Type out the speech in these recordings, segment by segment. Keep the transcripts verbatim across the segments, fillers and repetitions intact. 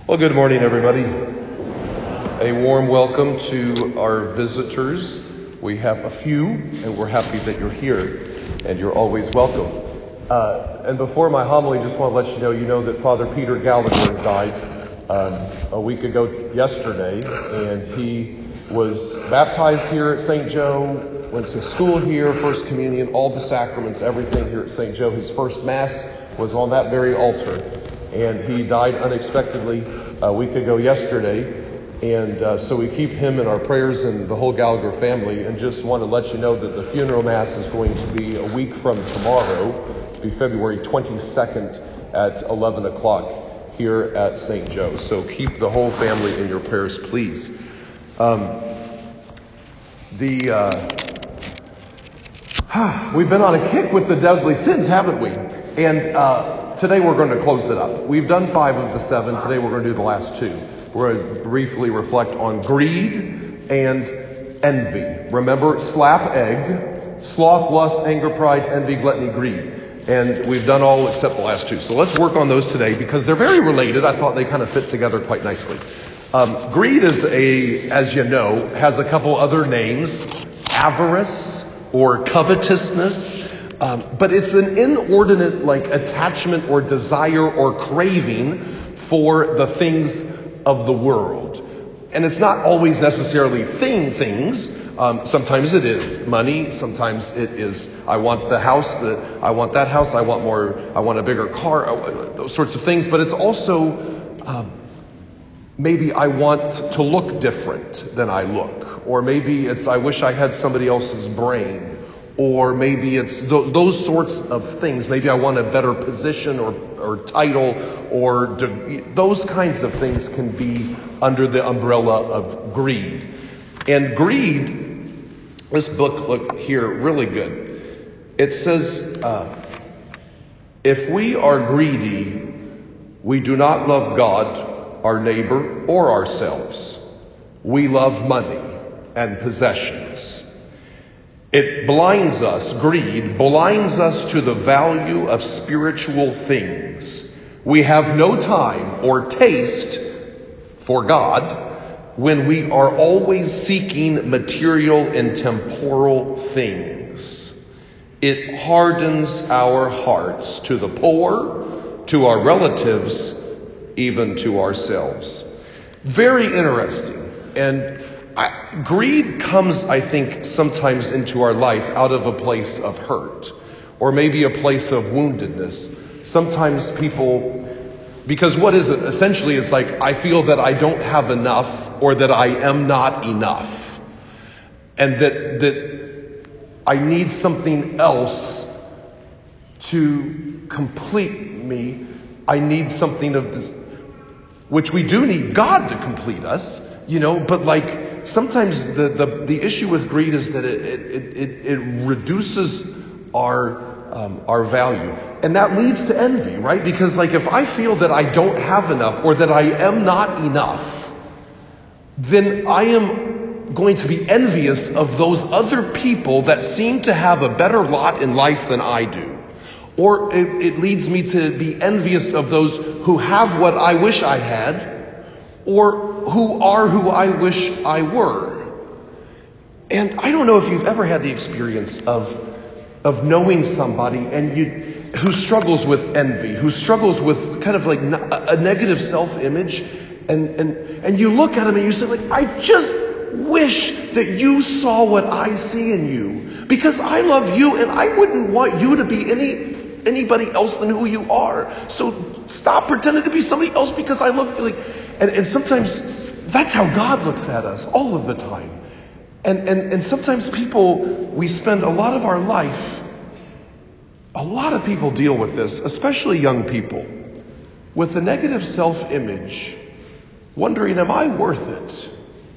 Well, good morning, everybody. A warm welcome to our visitors. We have a few, and we're happy that you're here, and you're always welcome. Uh, and before my homily, just want to let you know, you know that Father Peter Gallagher died um, a week ago yesterday, and he was baptized here at Saint Joe, went to school here, First Communion, all the sacraments, everything here at Saint Joe. His first Mass was on that very altar. And he died unexpectedly a week ago yesterday. And uh, so we keep him in our prayers and the whole Gallagher family. And just want to let you know that the funeral mass is going to be a week from tomorrow, to be February twenty-second at eleven o'clock here at Saint Joe. So keep the whole family in your prayers, please. Um, the uh, we've been on a kick with the deadly sins, haven't we? And uh, Today we're going to close it up. We've done five of the seven. Today we're going to do the last two. We're going to briefly reflect on greed and envy. Remember, slap egg, sloth, lust, anger, pride, envy, gluttony, greed. And we've done all except the last two. So let's work on those today because they're very related. I thought they kind of fit together quite nicely. Um, greed is a, as you know, has a couple other names. Avarice or covetousness. Um, but it's an inordinate like attachment or desire or craving for the things of the world. And it's not always necessarily thing things. Um, sometimes it is money. Sometimes it is I want the house. The, I want that house. I want more. I want a bigger car. Those sorts of things. But it's also um, maybe I want to look different than I look. Or maybe it's I wish I had somebody else's brain. Or maybe it's th- those sorts of things. Maybe I want a better position or, or title or de- those kinds of things can be under the umbrella of greed. And greed, this book, look here, really good. It says, uh, if we are greedy, we do not love God, our neighbor, or ourselves. We love money and possessions. It blinds us, greed blinds us to the value of spiritual things. We have no time or taste for God when we are always seeking material and temporal things. It hardens our hearts to the poor, to our relatives, even to ourselves. Very interesting. And I, greed comes, I think, sometimes into our life out of a place of hurt or maybe a place of woundedness. Sometimes people, because what is it? Essentially, it's like I feel that I don't have enough or that I am not enough and that that I need something else to complete me. I need something of this, which we do need God to complete us, you know, but like, sometimes the, the, the issue with greed is that it it, it, it reduces our um, our value. And that leads to envy, right? Because like if I feel that I don't have enough or that I am not enough, then I am going to be envious of those other people that seem to have a better lot in life than I do. Or it, it leads me to be envious of those who have what I wish I had or who are who I wish I were. And I don't know if you've ever had the experience of of knowing somebody and you who struggles with envy, who struggles with kind of like a negative self-image, and and and you look at them and you say like, I just wish that you saw what I see in you, because I love you and I wouldn't want you to be any anybody else than who you are. So stop pretending to be somebody else because I love you. Like, and, and sometimes that's how God looks at us all of the time. And, and and sometimes people, we spend a lot of our life, a lot of people deal with this, especially young people, with a negative self-image, wondering, am I worth it?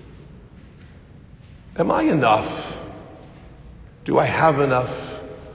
Am I enough? Do I have enough?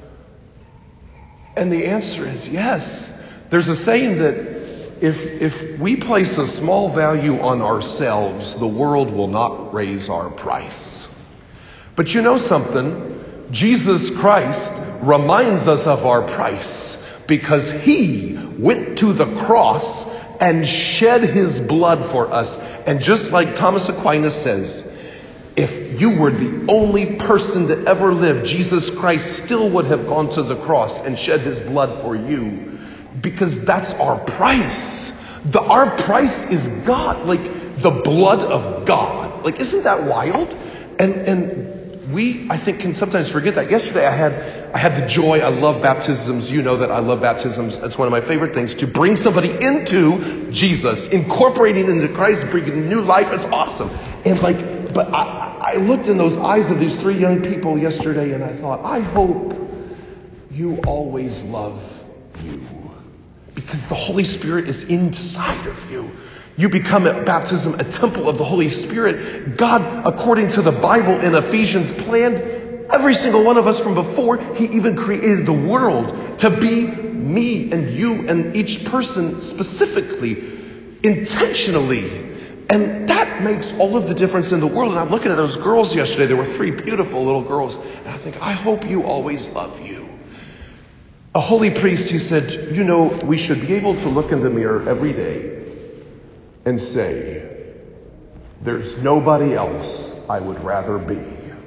And the answer is yes. There's a saying that if if we place a small value on ourselves, the world will not raise our price. But you know something? Jesus Christ reminds us of our price because he went to the cross and shed his blood for us. And just like Thomas Aquinas says, if you were the only person to ever live, Jesus Christ still would have gone to the cross and shed his blood for you. Because that's our price. The, our price is God, like the blood of God. Like, isn't that wild? And and we, I think, can sometimes forget that. Yesterday I had I had the joy, I love baptisms. You know that I love baptisms. It's one of my favorite things. To bring somebody into Jesus, incorporating into Christ, bringing new life. It's awesome. And like, but I, I looked in those eyes of these three young people yesterday and I thought, I hope you always love you. Because the Holy Spirit is inside of you. You become at baptism a temple of the Holy Spirit. God, according to the Bible in Ephesians, planned every single one of us from before he even created the world to be me and you and each person specifically, intentionally. And that makes all of the difference in the world. And I'm looking at those girls yesterday. There were three beautiful little girls. And I think, I hope you always love you. A holy priest, he said, you know, we should be able to look in the mirror every day and say, there's nobody else I would rather be.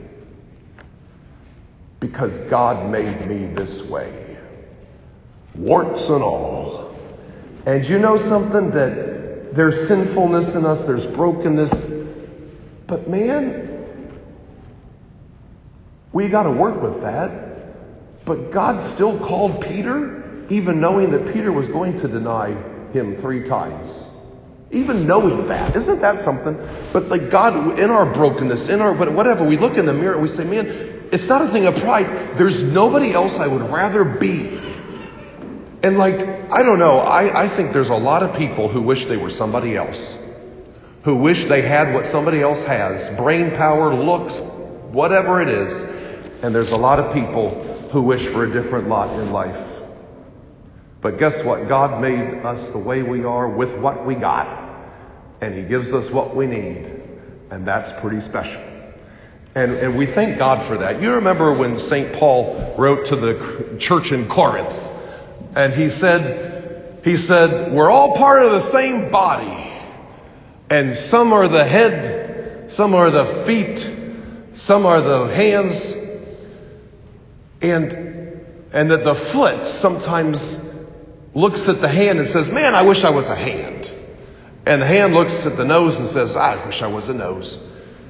Because God made me this way. Warts and all. And you know something? That there's sinfulness in us, there's brokenness. But man, we got to work with that. But God still called Peter, even knowing that Peter was going to deny him three times. Even knowing that. Isn't that something? But like God, in our brokenness, in our whatever, we look in the mirror and we say, man, it's not a thing of pride. There's nobody else I would rather be. And like, I don't know, I, I think there's a lot of people who wish they were somebody else. Who wish they had what somebody else has. Brain power, looks, whatever it is. And there's a lot of people who wish for a different lot in life. But guess what? God made us the way we are with what we got. And he gives us what we need. And that's pretty special. And, and we thank God for that. You remember when Saint Paul wrote to the church in Corinth. And he said, he said, we're all part of the same body. And some are the head, some are the feet, some are the hands. And and that the foot sometimes looks at the hand and says, man, I wish I was a hand. And the hand looks at the nose and says, I wish I was a nose.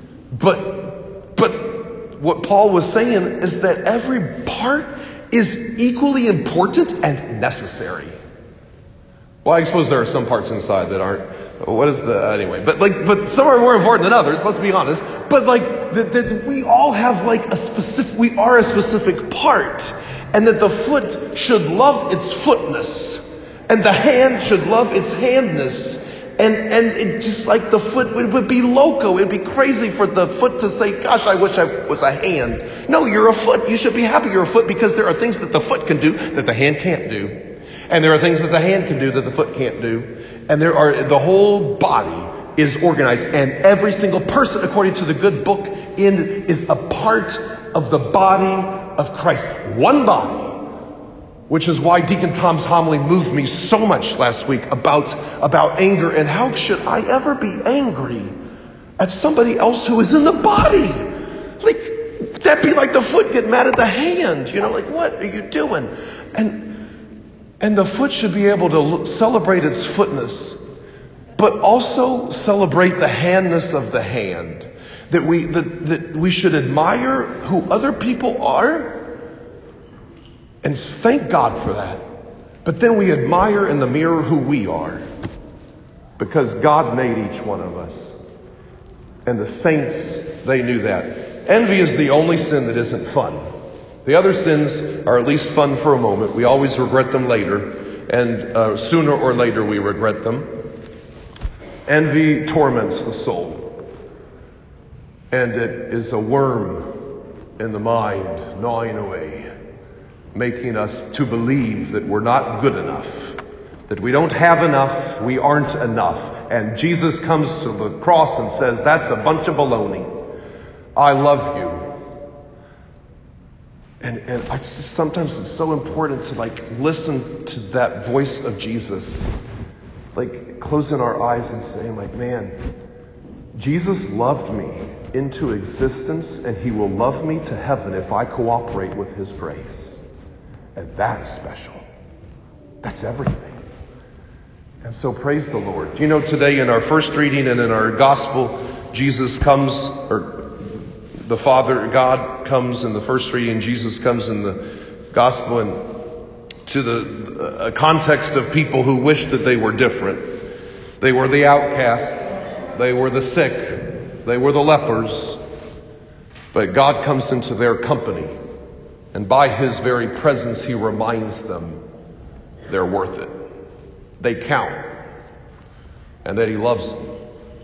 But but what Paul was saying is that every part is equally important and necessary. Well, I suppose there are some parts inside that aren't. What is the anyway? But like, but some are more important than others. Let's be honest. But like, that, that we all have like a specific. We are a specific part, and that the foot should love its footness, and the hand should love its handness, and and it just like the foot it would be loco. It'd be crazy for the foot to say, "Gosh, I wish I was a hand." No, you're a foot. You should be happy you're a foot because there are things that the foot can do that the hand can't do. And there are things that the hand can do that the foot can't do. And there are, the whole body is organized. And every single person, according to the good book, in is a part of the body of Christ. One body. Which is why Deacon Tom's homily moved me so much last week about, about anger. And how should I ever be angry at somebody else who is in the body? Like, that'd be like the foot getting mad at the hand. You know, like, what are you doing? And And the foot should be able to celebrate its footness, but also celebrate the handness of the hand. That we that, that we should admire who other people are, and thank God for that. But then we admire in the mirror who we are, because God made each one of us. And the saints, they knew that. Envy is the only sin that isn't fun. The other sins are at least fun for a moment. We always regret them later. And uh, sooner or later we regret them. Envy torments the soul. And it is a worm in the mind, gnawing away, making us to believe that we're not good enough. That we don't have enough, we aren't enough. And Jesus comes to the cross and says, that's a bunch of baloney. I love you. And, and I just, sometimes it's so important to like listen to that voice of Jesus like closing our eyes and saying like, man, Jesus loved me into existence, and he will love me to heaven if I cooperate with his grace. And that is special. That's everything. And so praise the Lord. You know, today in our first reading and in our gospel, Jesus comes, or the Father, God comes in the first reading, Jesus comes in the gospel, and to the a context of people who wished that they were different. They were the outcast. They were the sick. They were the lepers. But God comes into their company, and by his very presence, he reminds them they're worth it. They count, and that he loves them.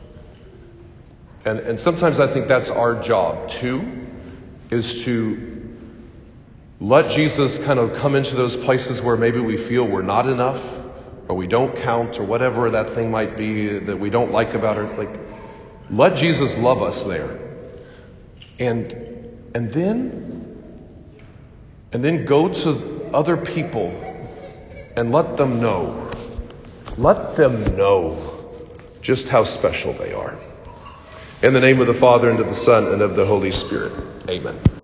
And, and sometimes I think that's our job too, is to let Jesus kind of come into those places where maybe we feel we're not enough, or we don't count, or whatever that thing might be that we don't like about her. Like, let Jesus love us there. And and then and then go to other people and let them know. Let them know just how special they are. In the name of the Father, and of the Son, and of the Holy Spirit. Amen.